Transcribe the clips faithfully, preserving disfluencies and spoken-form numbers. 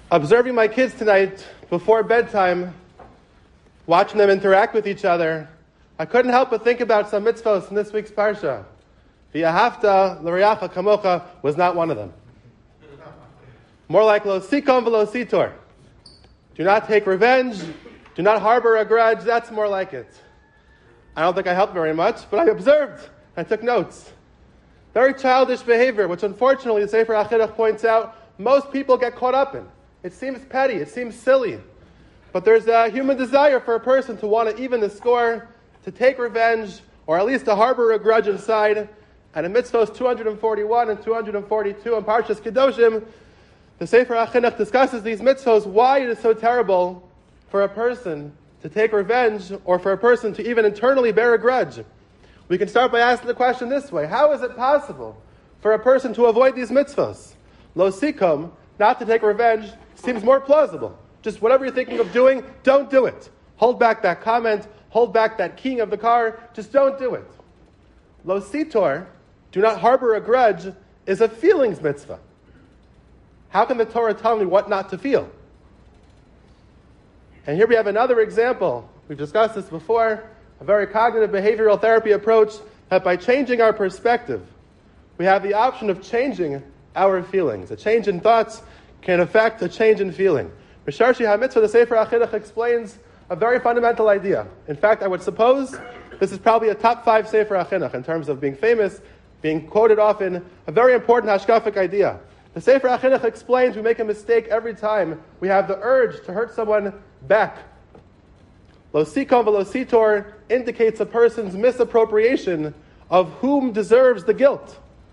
Observing my kids tonight before bedtime, watching them interact with each other, I couldn't help but think about some mitzvos in this week's parsha. V'ahavta l'reacha kamocha was not one of them. More like lo sikom v'lo sitor. Do not take revenge. Do not harbor a grudge. That's more like it. I don't think I helped very much, but I observed. I took notes. Very childish behavior, which unfortunately the Sefer HaChinuch points out most people get caught up in. It seems petty. It seems silly. But there's a human desire for a person to want to even the score, to take revenge, or at least to harbor a grudge inside. And in mitzvahs two hundred forty-one and two hundred forty-two in Parshas Kedoshim, the Sefer HaChinuch discusses these mitzvahs, why it is so terrible for a person to take revenge, or for a person to even internally bear a grudge. We can start by asking the question this way: how is it possible for a person to avoid these mitzvahs? Lo sikom, not to take revenge, seems more plausible. Just whatever you're thinking of doing, don't do it. Hold back that comment, hold back that keying of the car, just don't do it. Lo sitor, do not harbor a grudge, is a feelings mitzvah. How can the Torah tell me what not to feel? And here we have another example. We've discussed this before, a very cognitive behavioral therapy approach that by changing our perspective, we have the option of changing our feelings. A change in thoughts can affect a change in feeling. Misharshi HaMitzvah, the Sefer HaChinuch, explains a very fundamental idea. In fact, I would suppose this is probably a top five Sefer HaChinuch in terms of being famous, being quoted often, a very important hashkafic idea. The Sefer HaChinuch explains we make a mistake every time we have the urge to hurt someone back. Lo sikom v'lo sitor indicates a person's misappropriation of whom deserves the guilt.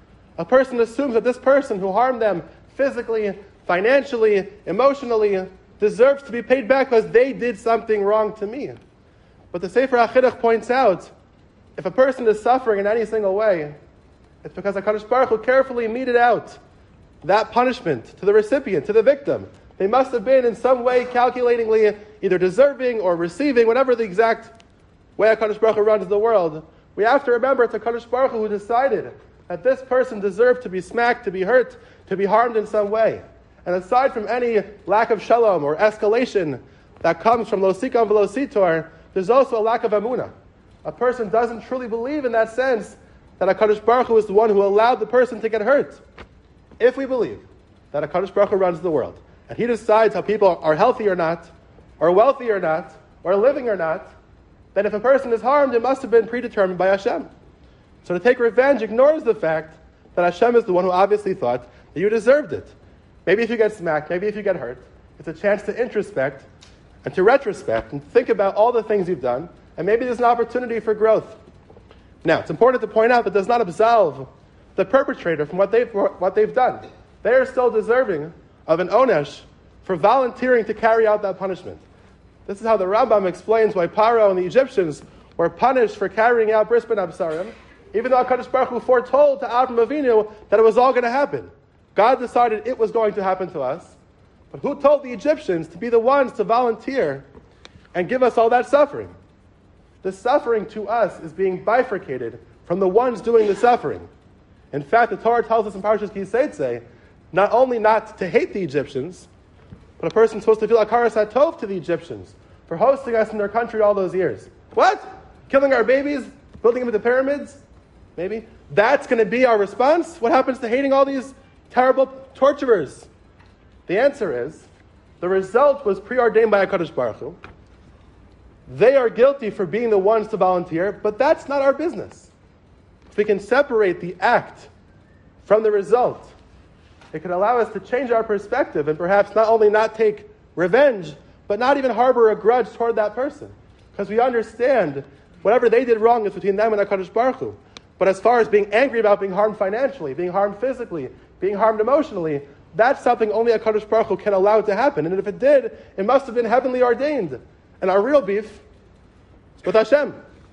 A person assumes that this person who harmed them physically, financially, emotionally, deserves to be paid back because they did something wrong to me. But the Sefer HaChinuch points out, if a person is suffering in any single way, it's because HaKadosh Baruch Hu carefully meted out that punishment to the recipient, to the victim. They must have been in some way calculatingly either deserving or receiving, whatever the exact way HaKadosh Baruch Hu runs the world. We have to remember it's HaKadosh Baruch Hu who decided that this person deserved to be smacked, to be hurt, to be harmed in some way. And aside from any lack of shalom or escalation that comes from lo sikom v'lo sitor, there's also a lack of amunah. A person doesn't truly believe in that sense that HaKadosh Baruch Hu is the one who allowed the person to get hurt. If we believe that HaKadosh Baruch Hu runs the world, and He decides how people are healthy or not, or wealthy or not, or living or not, then if a person is harmed, it must have been predetermined by Hashem. So to take revenge ignores the fact that Hashem is the one who obviously thought that you deserved it. Maybe if you get smacked, maybe if you get hurt, it's a chance to introspect and to retrospect and think about all the things you've done, and maybe there's an opportunity for growth. Now, it's important to point out that does not absolve the perpetrator from what they've, what they've done. They are still deserving of an onesh for volunteering to carry out that punishment. This is how the Rambam explains why Paro and the Egyptians were punished for carrying out Bris Ben Absarim, even though HaKadosh Baruch Hu foretold to Avram Avinu that it was all going to happen. God decided it was going to happen to us. But who told the Egyptians to be the ones to volunteer and give us all that suffering? The suffering to us is being bifurcated from the ones doing the suffering. In fact, the Torah tells us in Parshas Ki Seitzei, not only not to hate the Egyptians, but a person's supposed to feel akaras hatov to the Egyptians for hosting us in their country all those years. What? Killing our babies? Building them into pyramids? Maybe? That's going to be our response? What happens to hating all these terrible torturers? The answer is, the result was preordained by HaKadosh Baruch Hu. They are guilty for being the ones to volunteer, but that's not our business. If we can separate the act from the result, it could allow us to change our perspective and perhaps not only not take revenge, but not even harbor a grudge toward that person. Because we understand whatever they did wrong is between them and HaKadosh Baruch Hu. But as far as being angry about being harmed financially, being harmed physically, being harmed emotionally, that's something only HaKadosh Baruch Hu can allow it to happen. And if it did, it must have been heavenly ordained. And our real beef is with Hashem.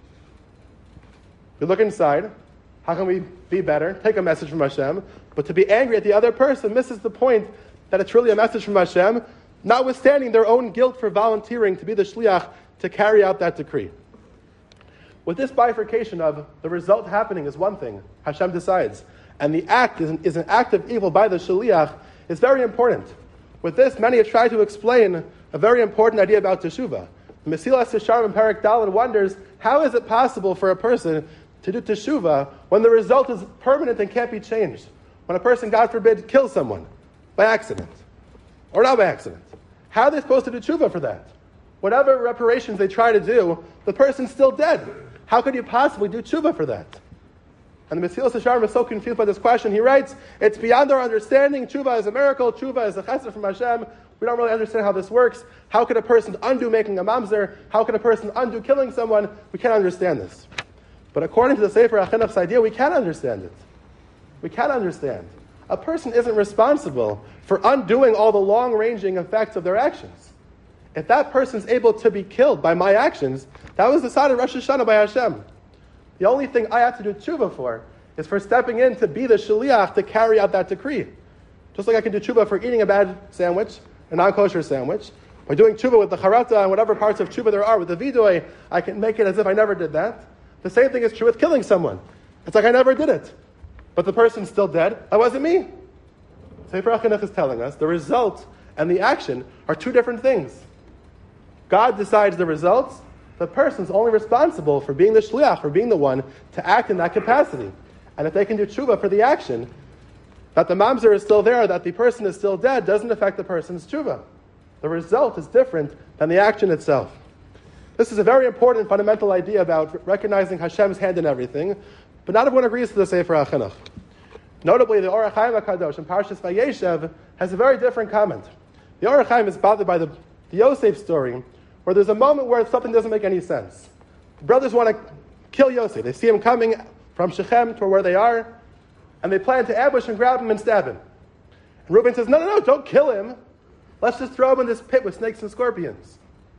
We look inside. How can we be better? Take a message from Hashem. But to be angry at the other person misses the point that it's really a message from Hashem, notwithstanding their own guilt for volunteering to be the shliach to carry out that decree. With this bifurcation of the result happening is one thing, Hashem decides, and the act is an, is an act of evil by the shliach, is very important. With this, many have tried to explain a very important idea about teshuvah. Mesilas Yesharim in Perek Daled wonders, how is it possible for a person to do teshuvah when the result is permanent and can't be changed? When a person, God forbid, kills someone by accident, or not by accident. How are they supposed to do teshuvah for that? Whatever reparations they try to do, the person's still dead. How could you possibly do teshuvah for that? And the Mesilas Yesharim is so confused by this question. He writes, it's beyond our understanding. Teshuvah is a miracle. Teshuvah is a chesed from Hashem. We don't really understand how this works. How could a person undo making a mamzer? How could a person undo killing someone? We can't understand this. But according to the Sefer HaChinuch's idea, we can understand it. We can understand. A person isn't responsible for undoing all the long-ranging effects of their actions. If that person's able to be killed by my actions, that was decided Rosh Hashanah by Hashem. The only thing I have to do tshuva for is for stepping in to be the shaliach to carry out that decree. Just like I can do tshuva for eating a bad sandwich, a non-kosher sandwich, by doing tshuva with the charata and whatever parts of tshuva there are, with the vidoy, I can make it as if I never did that. The same thing is true with killing someone. It's like I never did it. But the person's still dead. That wasn't me. Sefer HaChinuch is telling us the result and the action are two different things. God decides the results. The person's only responsible for being the shliach, for being the one to act in that capacity. And if they can do tshuva for the action, that the mamzer is still there, that the person is still dead, doesn't affect the person's tshuva. The result is different than the action itself. This is a very important fundamental idea about recognizing Hashem's hand in everything, but not everyone agrees to the Sefer HaChinuch. Notably, the Orach Chaim HaKadosh in Parshas Vayeshev has a very different comment. The Orach Chaim is bothered by the, the Yosef story, where there's a moment where something doesn't make any sense. The brothers want to kill Yosef. They see him coming from Shechem to where they are, and they plan to ambush and grab him and stab him. And Reuben says, no, no, no, don't kill him. Let's just throw him in this pit with snakes and scorpions.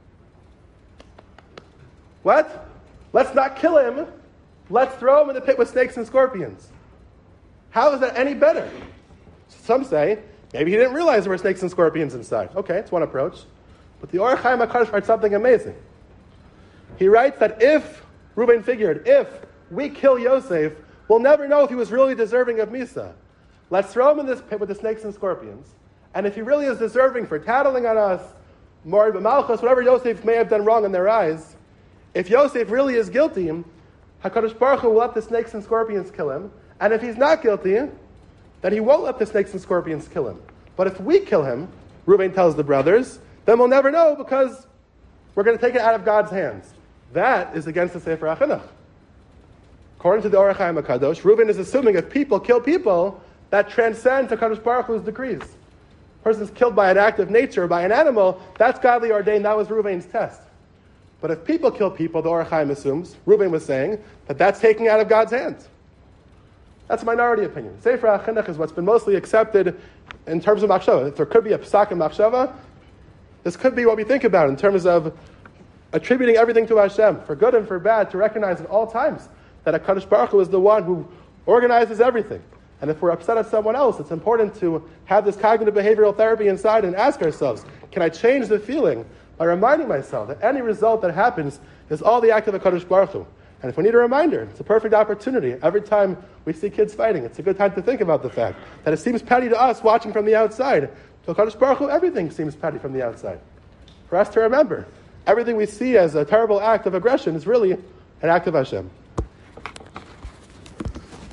What? Let's not kill him. Let's throw him in the pit with snakes and scorpions. How is that any better? Some say, maybe he didn't realize there were snakes and scorpions inside. Okay, it's one approach. But the Orach Chaim HaKadosh writes something amazing. He writes that if, Reuben figured, if we kill Yosef, we'll never know if he was really deserving of Misa. Let's throw him in this pit with the snakes and scorpions. And if he really is deserving for tattling on us, Mord B'Malchus, whatever Yosef may have done wrong in their eyes, if Yosef really is guilty, HaKadosh Baruch Hu will let the snakes and scorpions kill him. And if he's not guilty, then he won't let the snakes and scorpions kill him. But if we kill him, Reuben tells the brothers, then we'll never know because we're going to take it out of God's hands. That is against the Sefer HaChinuch. According to the Orach Chaim HaKadosh, Reuben is assuming if people kill people, that transcends HaKadosh Baruch Hu's decrees. A person's killed by an act of nature, by an animal, that's godly ordained. That was Reuben's test. But if people kill people, the Orach Chaim assumes, Reuben was saying, that that's taking out of God's hands. That's a minority opinion. Sefer HaChinuch is what's been mostly accepted in terms of machshava. If there could be a psak in machshava, this could be what we think about in terms of attributing everything to Hashem, for good and for bad, to recognize at all times that HaKadosh Baruch Hu is the one who organizes everything. And if we're upset at someone else, it's important to have this cognitive behavioral therapy inside and ask ourselves, can I change the feeling by reminding myself that any result that happens is all the act of HaKadosh Baruch Hu. And if we need a reminder, it's a perfect opportunity. Every time we see kids fighting, it's a good time to think about the fact that it seems petty to us watching from the outside. To HaKadosh Baruch Hu, everything seems petty from the outside. For us to remember, everything we see as a terrible act of aggression is really an act of Hashem.